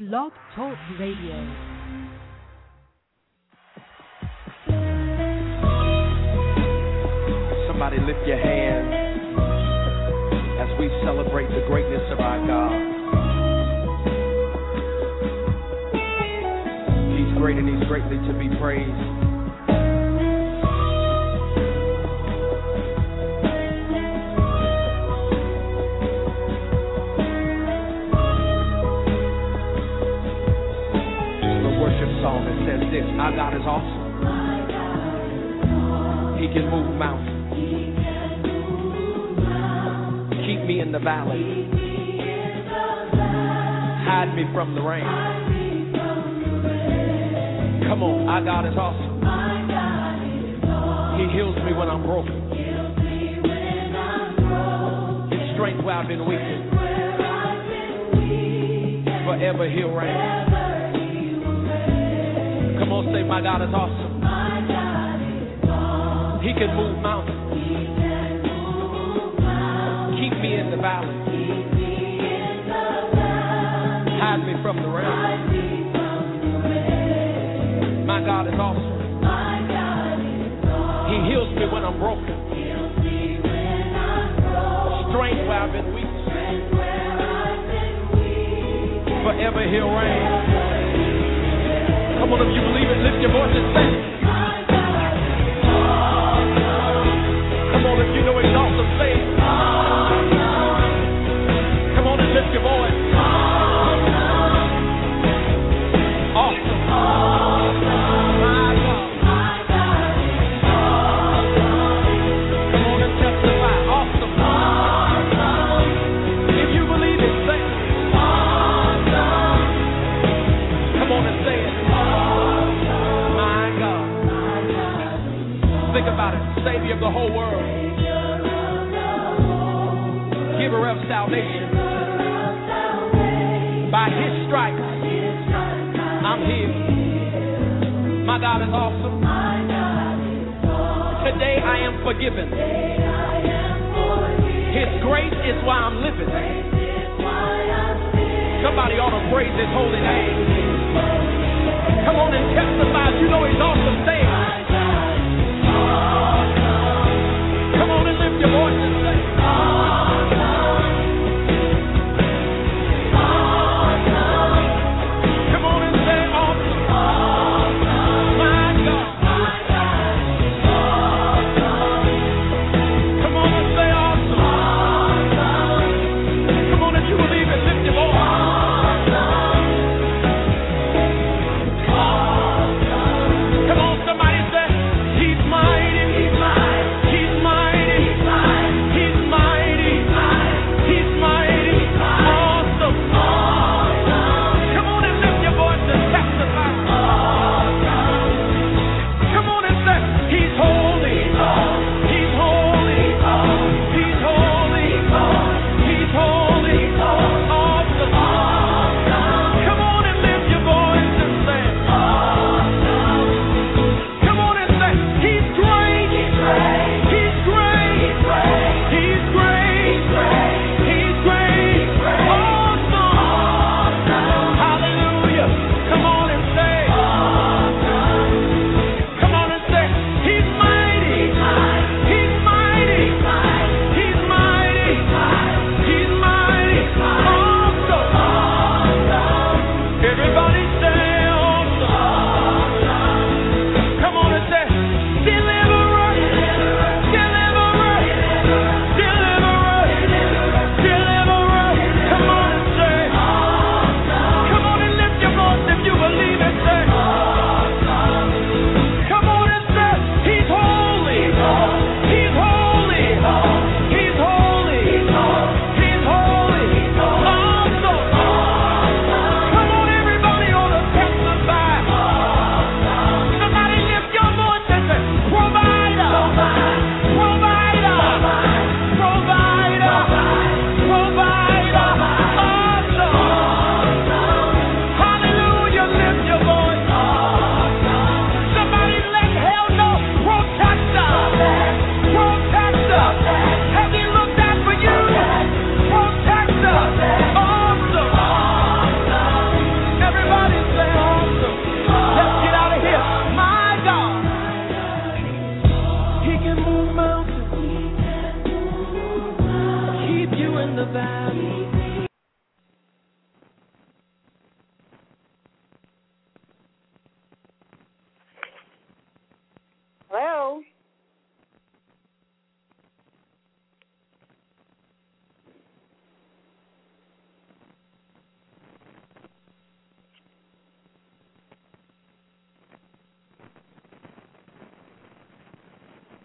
Blog Talk Radio. Somebody lift your hands as we celebrate the greatness of our God. He's great and He's greatly to be praised. Song that says this: our God is awesome. He can move mountains. Keep me in the valley. Hide me from the rain. Come on, our God is awesome. He heals me when I'm broken. His strength where I've been weak. Forever He'll reign. Come on, say, my God is awesome. He can move mountains. Keep me in the valley. Hide me from the rain. My God is awesome. He heals me when I'm broken. Strength where I've been weak. Forever He'll reign. Come on, if you believe it, lift your voice and say. Come on, if you know He's awesome, say it. Come on and lift your voice. Awesome. My God. Come on and testify. Awesome. If you believe it, say it. Come on and say it. Think about it. Savior of the whole world. Giver of salvation. By His stripes, I'm healed. My God is awesome. Today I am forgiven. His grace is why I'm living. Somebody ought to praise His holy name. Come on and testify. You know He's awesome. Say it. Come on and lift your voice and say, come on and say, awesome. My God. Come on and say, awesome. Come on, if you believe it, lift your voice. Come on, somebody say, He's mighty. He's mighty. He's mighty. He's mighty.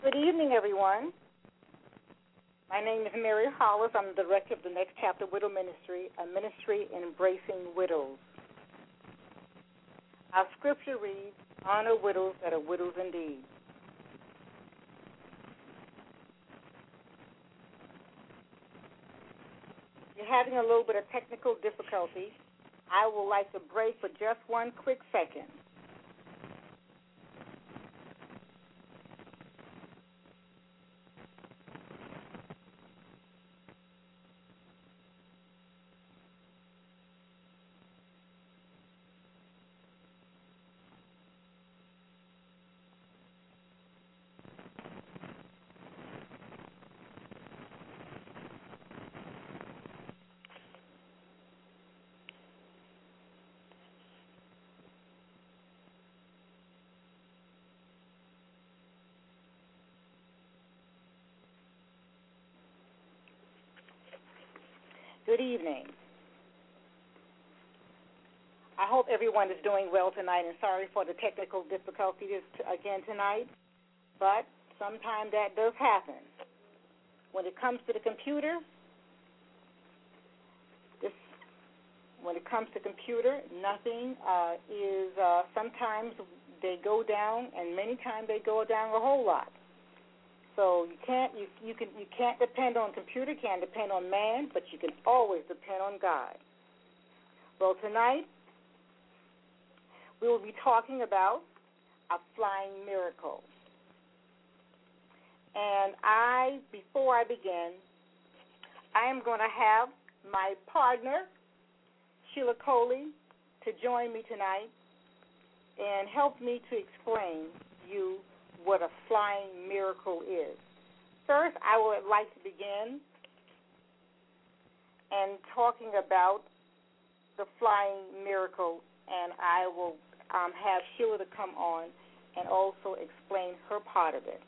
Good evening, everyone. My name is Mary Hollis. I'm the director of the Next Chapter Widow Ministry, a ministry embracing widows. Our scripture reads, honor widows that are widows indeed. You're having a little bit of technical difficulty. I would like to break for just one quick second. Good evening. I hope everyone is doing well tonight, and sorry for the technical difficulties again tonight, but sometimes that does happen. When it comes to the computer, nothing is, sometimes they go down, and many times they go down a whole lot. So you can't depend on computer, can't depend on man, but you can always depend on God. Well, tonight we will be talking about a flying miracle. And before I begin, I am going to have my partner, Sheila Coley, to join me tonight and help me to explain to you what a flying miracle is. First, I would like to begin and talking about the flying miracle, and I will have Sheila to come on and also explain her part of it.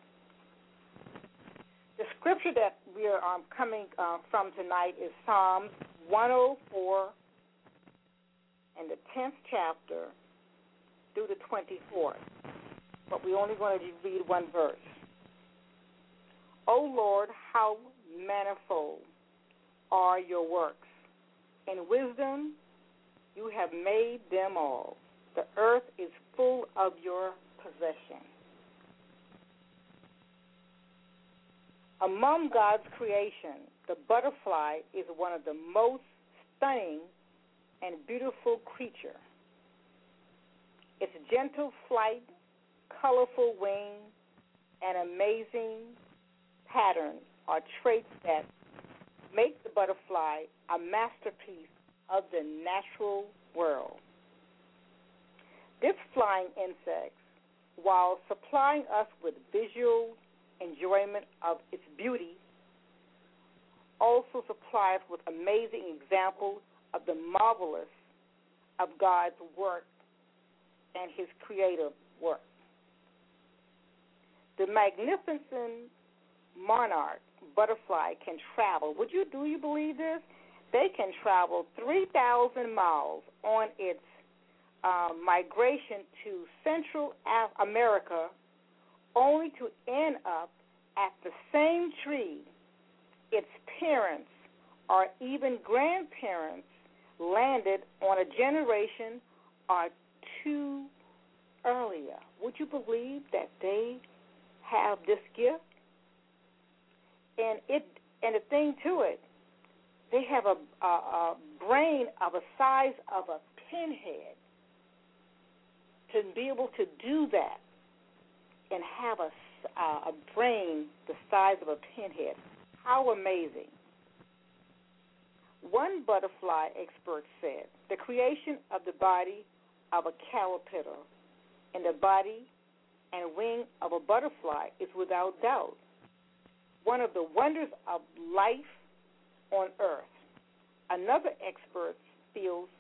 The scripture that we are coming from tonight is Psalms 104 and the 10th chapter through the 24th. But we're only going to read one verse. O Lord, how manifold are your works. In wisdom you have made them all. The earth is full of your possession. Among God's creation, the butterfly is one of the most stunning and beautiful creatures. Its gentle flight, colorful wings, and amazing patterns are traits that make the butterfly a masterpiece of the natural world. This flying insect, while supplying us with visual enjoyment of its beauty, also supplies with amazing examples of the marvelous of God's work and his creative work. The magnificent monarch butterfly can travel. Do you believe this? They can travel 3,000 miles on its migration to Central America, only to end up at the same tree its parents or even grandparents landed on a generation or two earlier. Would you believe that they have this gift? And the thing to it, they have a brain of a size of a pinhead. To be able to do that and have a brain the size of a pinhead, how amazing. One butterfly expert said, the creation of the body of a caterpillar and the body and wing of a butterfly is without doubt one of the wonders of life on earth. Another expert feels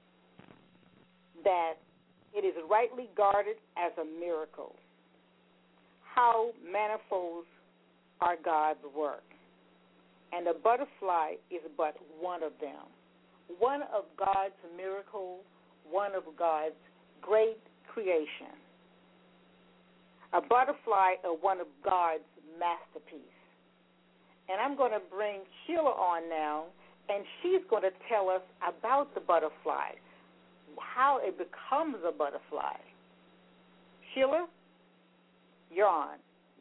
that it is rightly guarded as a miracle. How manifold are God's work. And the butterfly is but one of them. One of God's miracles, one of God's great creation. A butterfly is one of God's masterpieces. And I'm going to bring Sheila on now, and she's going to tell us about the butterfly, how it becomes a butterfly. Sheila, you're on.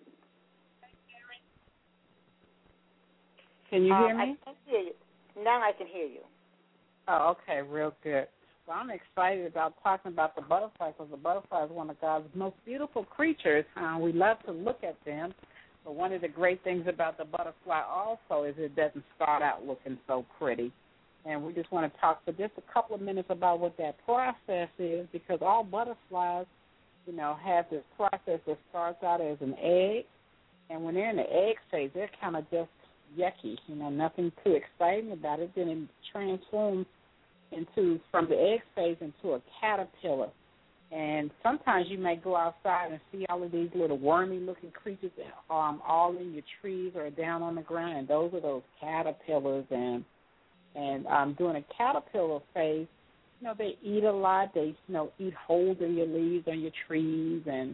Can you hear me? I can hear you. Now I can hear you. Oh, okay, real good. So I'm excited about talking about the butterfly because the butterfly is one of God's most beautiful creatures. We love to look at them, but one of the great things about the butterfly also is it doesn't start out looking so pretty. And we just want to talk for just a couple of minutes about what that process is, because all butterflies, have this process that starts out as an egg, and when they're in the egg phase, they're kind of just yucky, nothing too exciting about it. Then it transforms from the egg phase into a caterpillar. And sometimes you may go outside and see all of these little wormy-looking creatures all in your trees or down on the ground, and those are those caterpillars. And during a caterpillar phase, they eat a lot. They, eat holes in your leaves on your trees, and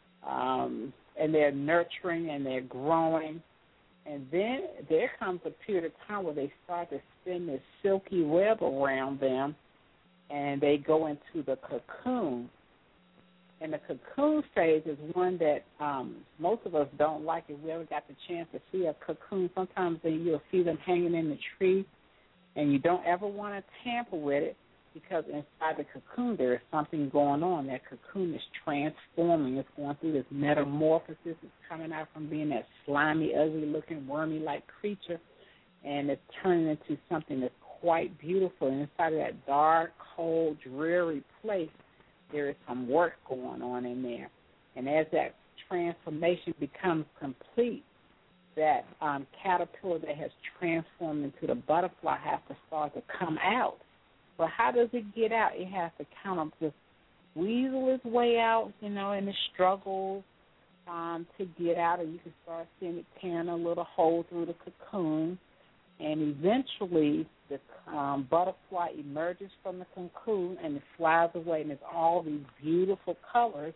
they're nurturing and they're growing. And then there comes a period of time where they start to spin this silky web around them, and they go into the cocoon. And the cocoon phase is one that most of us don't like. If we ever got the chance to see a cocoon, sometimes you'll see them hanging in the tree, and you don't ever want to tamper with it, because inside the cocoon there is something going on. That cocoon is transforming. It's going through this metamorphosis. It's coming out from being that slimy, ugly-looking, wormy-like creature, and it's turning into something that's quite beautiful. And inside of that dark, cold, dreary place, there is some work going on in there. And as that transformation becomes complete, that caterpillar that has transformed into the butterfly has to start to come out. But how does it get out? It has to kind of just weasel its way out, in the struggle to get out. And you can start seeing it tearing a little hole through the cocoon. And eventually the butterfly emerges from the cocoon and it flies away. And it's all these beautiful colors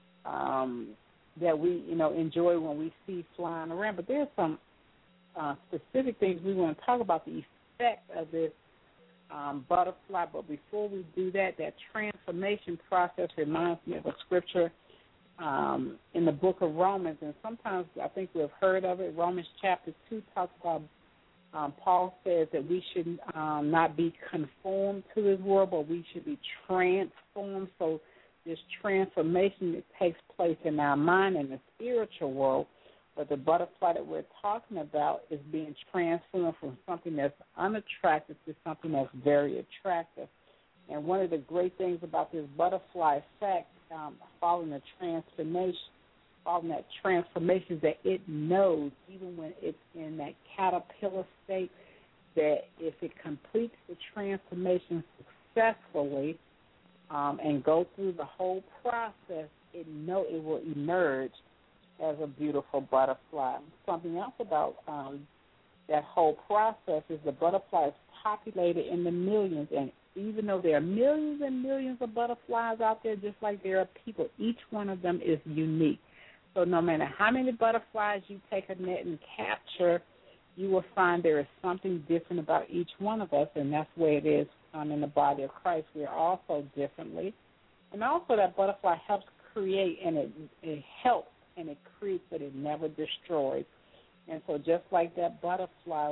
that we, enjoy when we see flying around. But there's some specific things we want to talk about, the effect of this butterfly. But before we do that transformation process reminds me of a scripture in the book of Romans, and sometimes I think we've heard of it. Romans chapter 2 talks about, Paul says that we should not be conformed to this world, but we should be transformed. So this transformation that takes place in our mind in the spiritual world. But the butterfly that we're talking about is being transformed from something that's unattractive to something that's very attractive. And one of the great things about this butterfly effect, following that transformation, is that it knows, even when it's in that caterpillar state, that if it completes the transformation successfully and go through the whole process, it will emerge as a beautiful butterfly. Something else about that whole process is the butterfly is populated in the millions, and even though there are millions and millions of butterflies out there, just like there are people, each one of them is unique. So no matter how many butterflies you take a net and capture, you will find there is something different about each one of us, and that's the way it is in the body of Christ. We are also differently. And also that butterfly helps create, and it helps, and it creates, but it never destroys. And so just like that butterfly,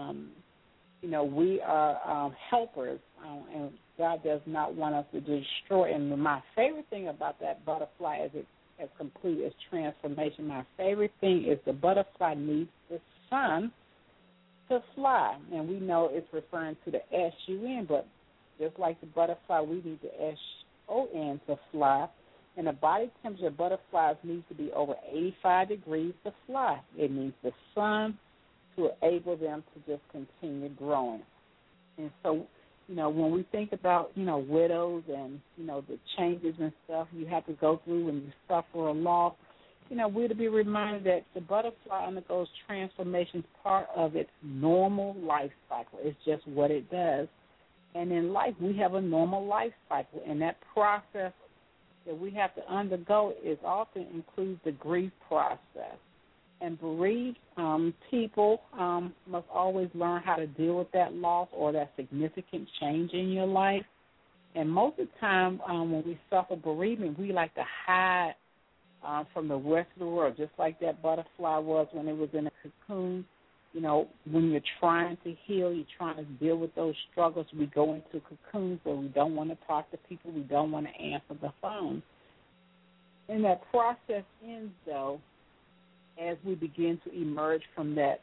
we are helpers, and God does not want us to destroy. And my favorite thing about that butterfly as complete as transformation, my favorite thing is the butterfly needs the sun to fly. And we know it's referring to the S-U-N, but just like the butterfly, we need the S-O-N to fly. And the body temperature of butterflies needs to be over 85 degrees to fly. It needs the sun to enable them to just continue growing. And so, when we think about, widows and, the changes and stuff you have to go through when you suffer a loss, we're to be reminded that the butterfly undergoes transformation, part of its normal life cycle. It's just what it does. And in life, we have a normal life cycle, and that process that we have to undergo is often includes the grief process. And bereaved people must always learn how to deal with that loss or that significant change in your life. And most of the time when we suffer bereavement, we like to hide from the rest of the world, just like that butterfly was when it was in a cocoon. You know, when you're trying to heal, you're trying to deal with those struggles, we go into cocoons where we don't want to talk to people, we don't want to answer the phone. And that process ends, though, as we begin to emerge from that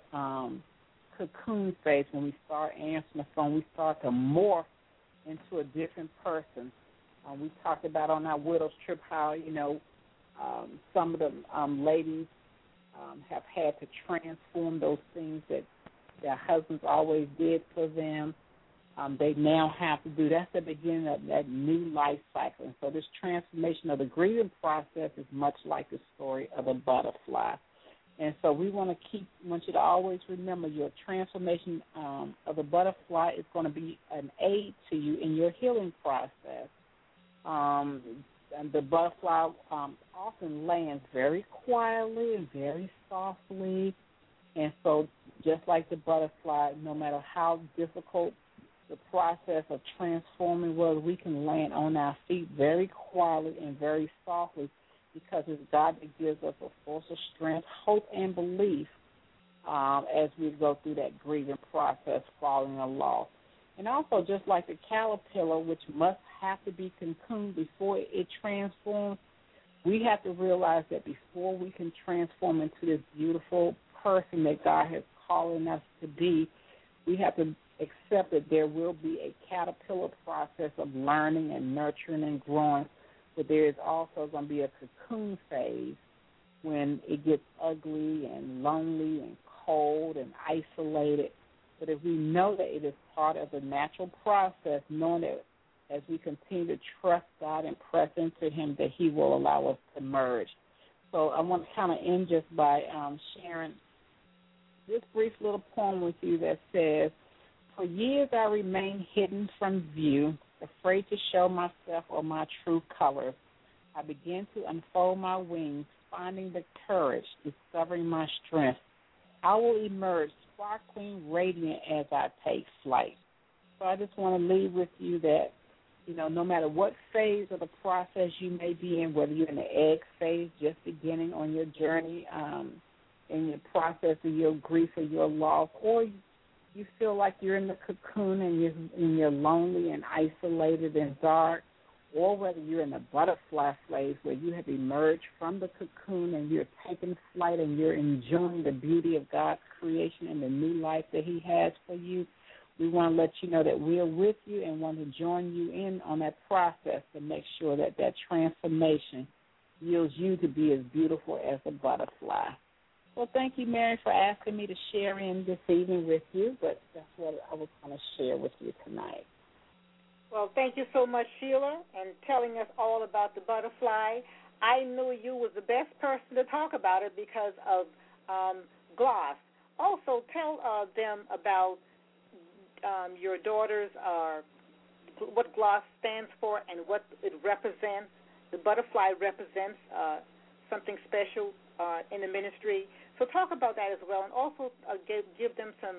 cocoon phase. When we start answering the phone, we start to morph into a different person. We talked about on our widow's trip how, you know, some of the ladies have had to transform those things that their husbands always did for them. They now have to do. That's the beginning of that new life cycle. And so this transformation of the grieving process is much like the story of a butterfly. And so we want you to always remember your transformation of the butterfly is going to be an aid to you in your healing process. And the butterfly often lands very quietly and very softly. And so just like the butterfly, no matter how difficult the process of transforming was, we can land on our feet very quietly and very softly, because it's God that gives us a force of strength, hope, and belief as we go through that grieving process following a loss. And also, just like the caterpillar, which must have to be cocooned before it transforms, we have to realize that before we can transform into this beautiful person that God has calling us to be, we have to accept that there will be a caterpillar process of learning and nurturing and growing. But there is also going to be a cocoon phase when it gets ugly and lonely and cold and isolated. But if we know that it is part of the natural process, knowing that as we continue to trust God and press into Him, that He will allow us to merge. So I want to kind of end just by sharing this brief little poem with you that says, "For years I remained hidden from view, afraid to show myself or my true colors. I began to unfold my wings, finding the courage, discovering my strength. I will emerge sparkling, radiant as I take flight." So I just want to leave with you that, you know, no matter what phase of the process you may be in, whether you're in the egg phase, just beginning on your journey in your process of your grief or your loss, or you feel like you're in the cocoon and you're lonely and isolated and dark, or whether you're in the butterfly phase where you have emerged from the cocoon and you're taking flight and you're enjoying the beauty of God's creation and the new life that He has for you, we want to let you know that we're with you and want to join you in on that process to make sure that that transformation yields you to be as beautiful as a butterfly. Well, thank you, Mary, for asking me to share in this evening with you, but that's what I was going to share with you tonight. Well, thank you so much, Sheila, and telling us all about the butterfly. I knew you was the best person to talk about it because of GLOSS. Also, tell them about your daughters, what GLOSS stands for and what it represents. The butterfly represents something special in the ministry. So talk about that as well, and also give them some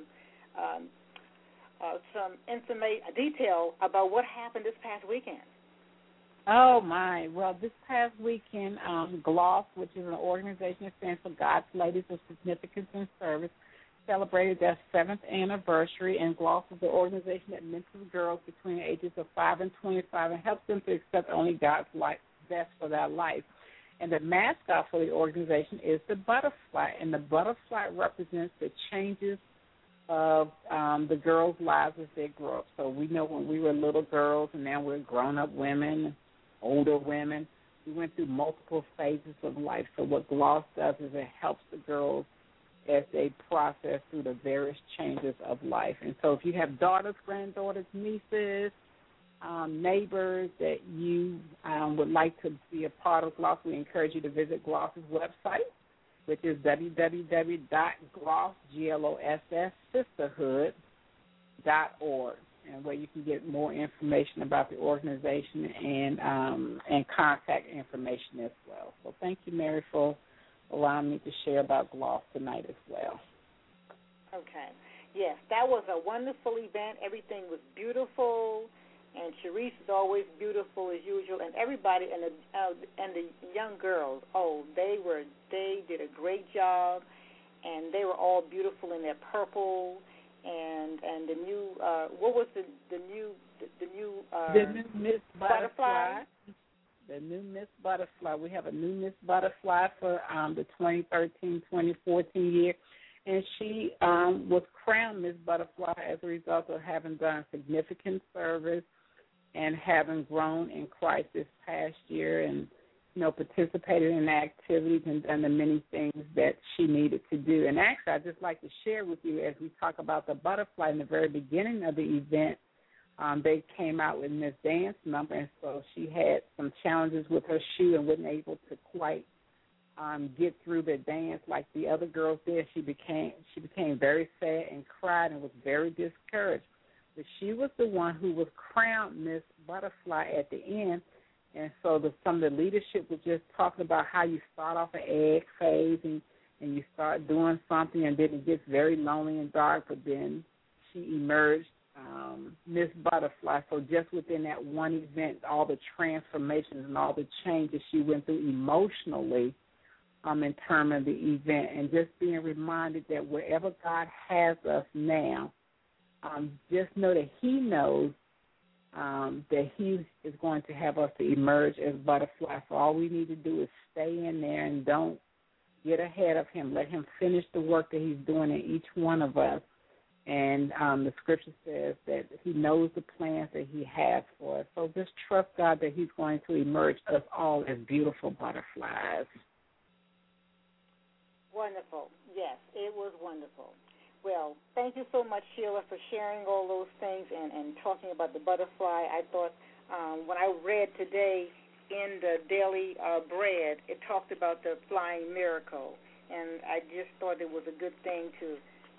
detail about what happened this past weekend. Oh, my. Well, this past weekend, GLOSS, which is an organization that stands for God's Ladies of Significance and Service, celebrated their 7th anniversary, and GLOSS is the organization that mentors girls between the ages of 5 and 25 and helps them to accept only God's best for their life. And the mascot for the organization is the butterfly, and the butterfly represents the changes of the girls' lives as they grow up. So we know when we were little girls and now we're grown-up women, older women, we went through multiple phases of life. So what GLOSS does is it helps the girls as they process through the various changes of life. And so if you have daughters, granddaughters, nieces, neighbors that you would like to be a part of GLOSS, we encourage you to visit GLOSS's website, which is www.gloss, Gloss, sisterhood.org. and where you can get more information about the organization and contact information as well. So thank you, Mary, for allowing me to share about GLOS tonight as well. Okay. Yes, that was a wonderful event. Everything was beautiful, and Sharice is always beautiful as usual. And everybody and the young girls, they did a great job, and they were all beautiful in their purple. And the new what was the new Miss Butterfly? The new Miss Butterfly. We have a new Miss Butterfly for the 2013-2014 year. And she was crowned Miss Butterfly as a result of having done significant service and having grown in Christ this past year and, participated in activities and done the many things that she needed to do. And actually, I'd just like to share with you as we talk about the butterfly in the very beginning of the event, they came out with Miss Dance number, and so she had some challenges with her shoe and wasn't able to quite get through the dance like the other girls did. She became very sad and cried and was very discouraged. But she was the one who was crowned Miss Butterfly at the end. And so some of the leadership was just talking about how you start off an egg phase and you start doing something, and then it gets very lonely and dark, but then she emerged Miss Butterfly. So just within that one event, all the transformations and all the changes she went through emotionally in terms of the event, and just being reminded that wherever God has us now, just know that He knows that He is going to have us to emerge as butterflies. So all we need to do is stay in there and don't get ahead of Him. Let Him finish the work that He's doing in each one of us. And the Scripture says that He knows the plans that He has for us. So just trust God that He's going to emerge us all as beautiful butterflies. Wonderful. Yes, it was wonderful. Well, thank you so much, Sheila, for sharing all those things and talking about the butterfly. I thought when I read today in the Daily Bread, it talked about the flying miracle, and I just thought it was a good thing to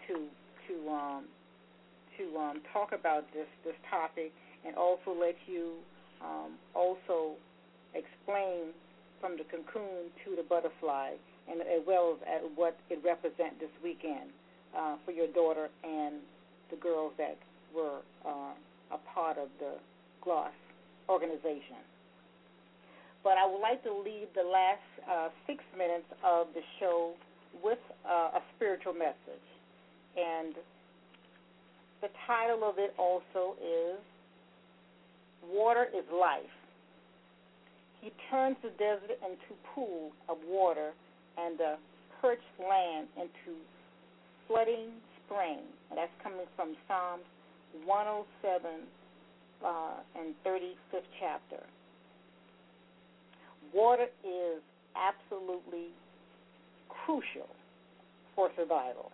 talk about this topic, and also let you also explain from the cocoon to the butterfly, and as well as what it represents this weekend for your daughter and the girls that were a part of the GLOS organization. But I would like to leave the last 6 minutes of the show with a spiritual message. And the title of it also is Water is Life. He turns the desert into pool of water and the parched land into flooding spring. And that's coming from Psalms 107 and 35th chapter. Water is absolutely crucial for survival.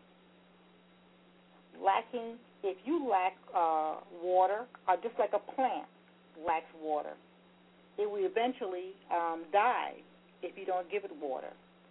If you lack water, or just like a plant lacks water, it will eventually die if you don't give it water.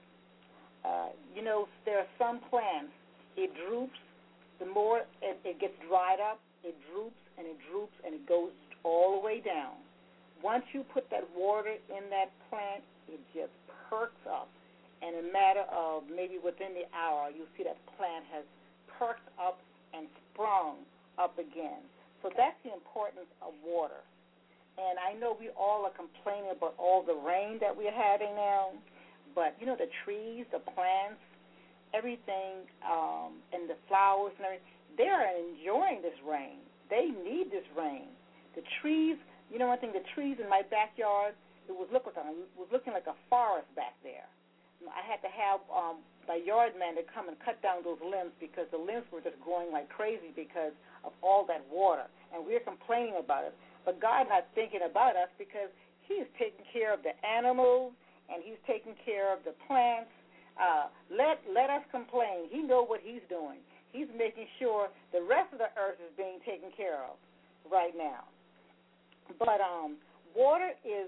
There are some plants, it droops. The more it gets dried up, it droops and it droops and it goes all the way down. Once you put that water in that plant, it just perks up. And in a matter of maybe within the hour, you'll see that plant has perked up and sprung up again. So that's the importance of water. And I know we all are complaining about all the rain that we're having now, but, the trees, the plants, everything, and the flowers and everything, they are enjoying this rain. They need this rain. The trees, one thing, the trees in my backyard, it was looking like a forest back there. I had to have my yard man to come and cut down those limbs because the limbs were just growing like crazy because of all that water. And we're complaining about it. But God's not thinking about us because He's taking care of the animals and He's taking care of the plants. Let us complain. He knows what He's doing. He's making sure the rest of the earth is being taken care of right now. But water is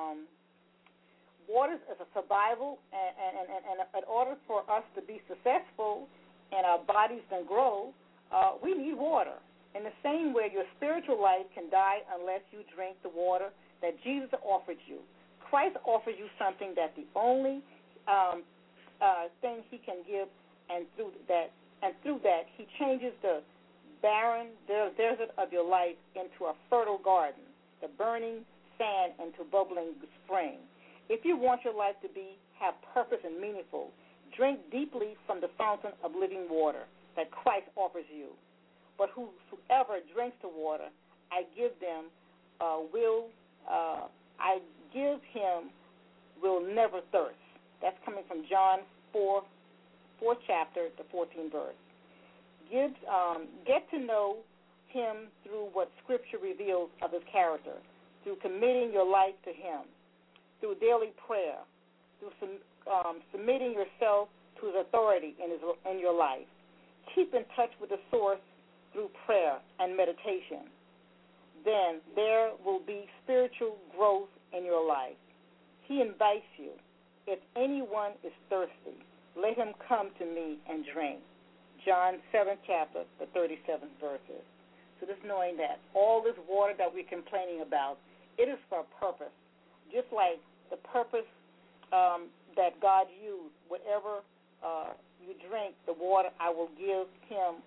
a survival, and in order for us to be successful and our bodies can grow, we need water. In the same way, your spiritual life can die unless you drink the water that Jesus offered you. Christ offers you something that the only thing he can give, and through that, he changes the barren desert of your life into a fertile garden, the burning sand into bubbling spring. If you want your life to have purpose and meaningful, drink deeply from the fountain of living water that Christ offers you. But whoever drinks the water I give him will never thirst. That's coming from John 4th chapter, the 14th verse. Get to know him through what Scripture reveals of his character, through committing your life to him, through daily prayer, through submitting yourself to his authority in your life. Keep in touch with the source through prayer and meditation. Then there will be spiritual growth in your life. He invites you. If anyone is thirsty, let him come to me and drink. John 7th chapter, the 37th verses. So just knowing that all this water that we're complaining about, it is for a purpose. Just like the purpose that God used, whatever you drink, the water I will give him,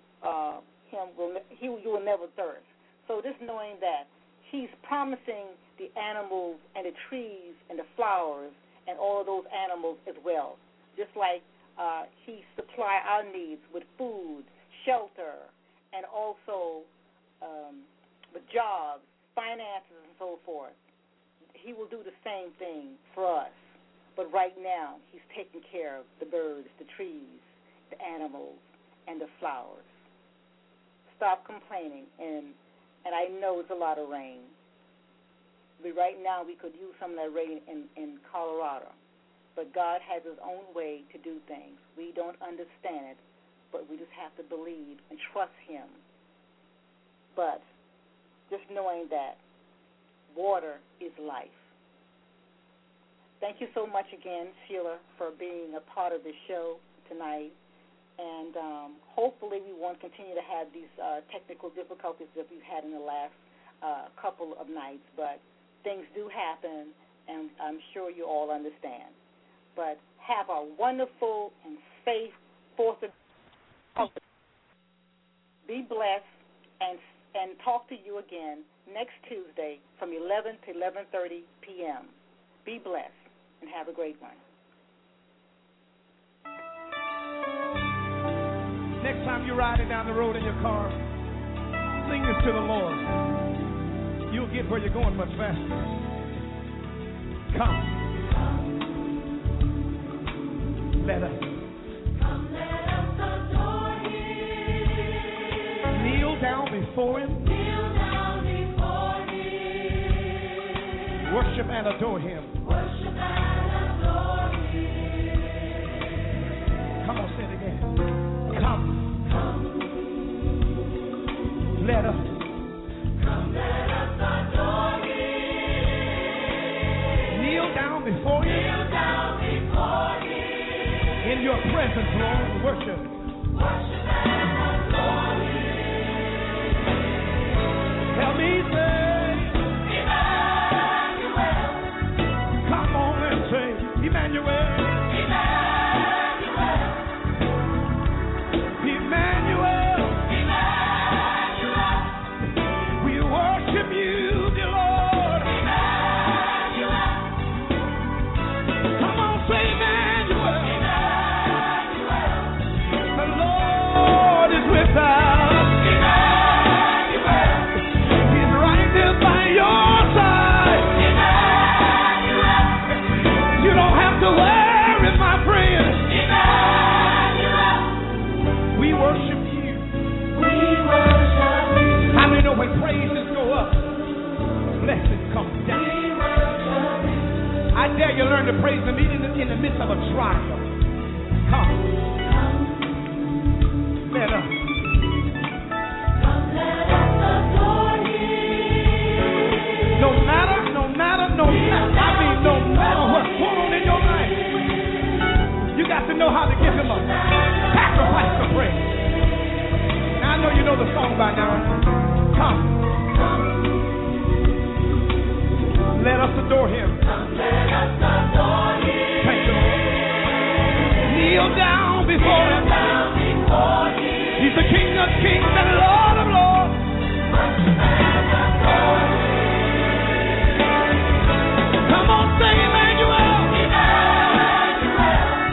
you will never thirst. So just knowing that he's promising the animals and the trees and the flowers and all of those animals as well. Just like he supply our needs with food, shelter, and also with jobs, finances, and so forth. He will do the same thing for us. But right now, he's taking care of the birds, the trees, the animals, and the flowers. Stop complaining, and I know it's a lot of rain. But right now, we could use some of that rain in Colorado. But God has his own way to do things. We don't understand it, but we just have to believe and trust him. But just knowing that water is life. Thank you so much again, Sheila, for being a part of the show tonight. And hopefully we won't continue to have these technical difficulties that we've had in the last couple of nights. But things do happen, and I'm sure you all understand. But have a wonderful and safe 4th of July. Be blessed, and talk to you again next Tuesday from 11 to 11:30 p.m. Be blessed and have a great one. Next time you're riding down the road in your car, sing this to the Lord. You'll get where you're going much faster. Come. Let us. Come, let us adore him. Kneel down before him. Kneel down before him. Worship and adore him. Worship and adore him. Come on, say it again. Come. Let us. Come, let us adore him. Kneel down before him. Kneel down before him. In your presence, Lord, worship. Worship and adore him. Help me say, Emmanuel. come on and say, Emmanuel. Emmanuel. Emmanuel. Emmanuel. We worship you, dear Lord. Emmanuel. Come on, say Emmanuel. Emmanuel. The Lord is with us. Emmanuel. He's right there by your side. Emmanuel. You don't have to worry, my friend. Emmanuel. We worship you. We worship you. How many know when praises go up, blessings come down? We worship you. I dare you learn to praise him even in the midst of a trial. Come, let us. Come, let us adore him. No matter, no matter what's going on in your life, you got to know how to give him a sacrifice of praise. Now I know you know know the song by now. Come. Let us adore him. Thank you, Lord. Kneel down before him. He's the King of kings.